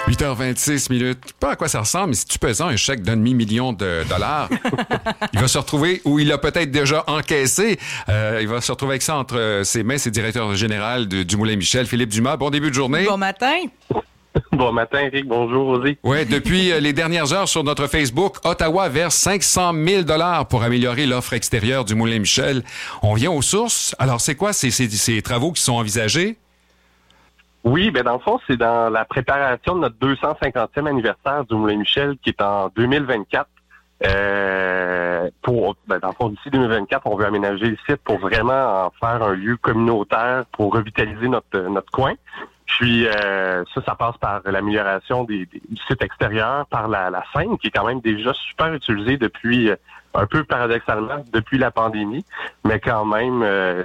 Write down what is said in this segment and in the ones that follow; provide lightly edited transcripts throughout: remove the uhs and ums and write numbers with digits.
8h26 minutes. Pas à quoi ça ressemble, mais si tu pesais un chèque d'un demi-million de dollars, il va se retrouver, ou il a peut-être déjà encaissé, il va se retrouver avec ça entre ses mains, c'est directeur général du Moulin Michel, Philippe Dumas. Bon début de journée. Bon matin. Bon matin, Eric. Bonjour, Rosé. Oui, depuis les dernières heures sur notre Facebook, Ottawa verse 500 000 $ pour améliorer l'offre extérieure du Moulin Michel. On vient aux sources. Alors, c'est quoi ces travaux qui sont envisagés? Oui, ben dans le fond, c'est dans la préparation de notre 250e anniversaire du Moulin Michel qui est en 2024. Dans le fond, d'ici 2024, on veut aménager le site pour vraiment en faire un lieu communautaire pour revitaliser notre coin. Puis ça passe par l'amélioration du site extérieur, par la scène qui est quand même déjà super utilisée depuis un peu paradoxalement depuis la pandémie, mais quand même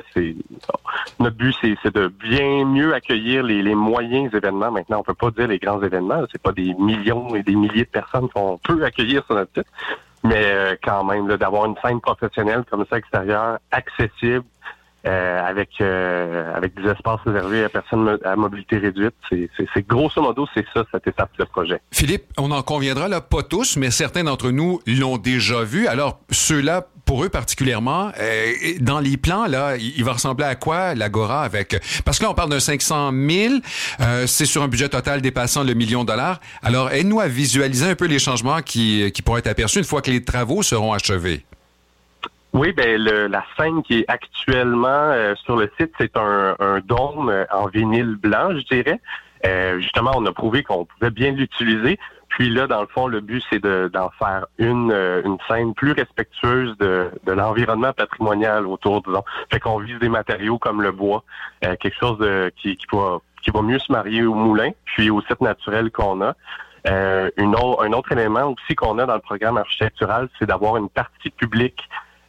notre but c'est de bien mieux accueillir les moyens événements. Maintenant, on peut pas dire les grands événements, c'est pas des millions et des milliers de personnes qu'on peut accueillir sur notre site, mais quand même là, d'avoir une scène professionnelle comme ça extérieure, accessible. Avec des espaces réservés à personnes à mobilité réduite. C'est grosso modo, c'est ça, cette étape de projet. Philippe, on en conviendra, là, pas tous, mais certains d'entre nous l'ont déjà vu. Alors, ceux-là, pour eux particulièrement, dans les plans, là, il va ressembler à quoi, l'Agora, parce que là, on parle d'un 500 000, c'est sur un budget total dépassant le $1 million. Alors, aide-nous à visualiser un peu les changements qui pourraient être aperçus une fois que les travaux seront achevés. Oui, ben la scène qui est actuellement sur le site, c'est un dôme en vinyle blanc, je dirais. Justement, on a prouvé qu'on pouvait bien l'utiliser. Puis là, dans le fond, le but, c'est d'en faire une scène plus respectueuse de l'environnement patrimonial autour, disons. Fait qu'on vise des matériaux comme le bois, quelque chose qui va mieux se marier au moulin, puis au site naturel qu'on a. Un autre élément aussi qu'on a dans le programme architectural, c'est d'avoir une partie publique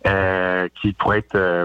qui pourrait être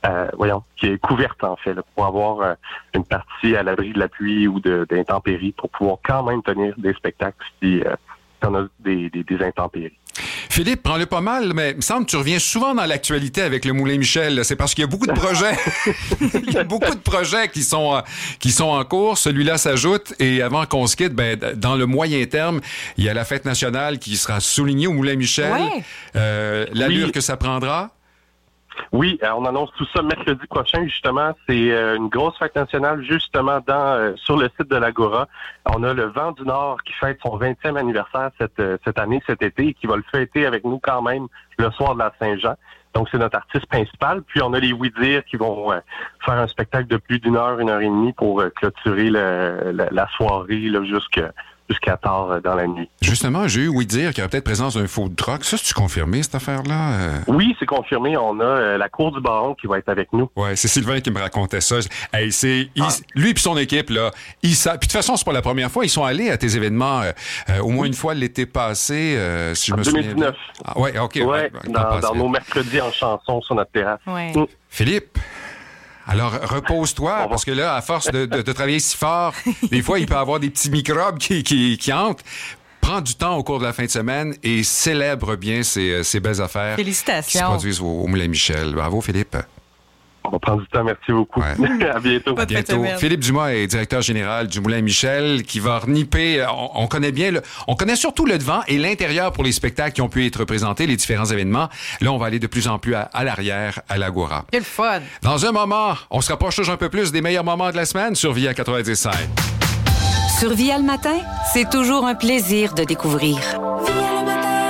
qui est couverte en fait, là, pour avoir une partie à l'abri de la pluie ou d'intempéries pour pouvoir quand même tenir des spectacles si on a des intempéries. Philippe, prends-le pas mal, mais il me semble que tu reviens souvent dans l'actualité avec le Moulin Michel. C'est parce qu'il y a beaucoup de projets. Il y a beaucoup de projets qui sont en cours. Celui-là s'ajoute. Et avant qu'on se quitte, dans le moyen terme, il y a la fête nationale qui sera soulignée au Moulin Michel. Ouais. L'allure que ça prendra. Oui, on annonce tout ça mercredi prochain, justement. C'est une grosse fête nationale, justement, sur le site de l'Agora. On a le Vent du Nord qui fête son 20e anniversaire cette année, cet été, et qui va le fêter avec nous quand même le soir de la Saint-Jean. Donc, c'est notre artiste principal. Puis, on a les Oui-Dire qui vont faire un spectacle de plus d'1 heure, 1 heure et demie pour clôturer la soirée là, jusqu'à tard dans la nuit. Justement, j'ai eu Oui-Dire qu'il y aurait peut-être présence d'un food truck. Ça, c'est-tu confirmé, cette affaire-là? Oui, c'est confirmé. On a la Cour du Baron qui va être avec nous. Ouais, c'est Sylvain qui me racontait ça. Hey, lui et son équipe, là, ils savent. Puis de toute façon, c'est pas la première fois. Ils sont allés à tes événements au moins une fois l'été passé, si je me souviens bien. 2019. Ah, ouais, OK. Ouais, dans nos mercredis en chanson sur notre terrasse. Ouais. Philippe, alors, repose-toi, parce que là, à force de travailler si fort, des fois, il peut y avoir des petits microbes qui entrent. Prends du temps au cours de la fin de semaine et célèbre bien ces belles affaires. Félicitations. Qui se produisent au Moulin Michel. Bravo, Philippe. On va prendre du temps, merci beaucoup. Ouais. À bientôt. À bientôt. Philippe Dumas est directeur général du Moulin Michel qui va reniper. On connaît bien, on connaît surtout le devant et l'intérieur pour les spectacles qui ont pu être présentés, les différents événements. Là, on va aller de plus en plus à l'arrière, à l'Agora. Quel fun! Dans un moment, on se rapproche un peu plus des meilleurs moments de la semaine sur Via 95. Sur Via le matin, c'est toujours un plaisir de découvrir. Via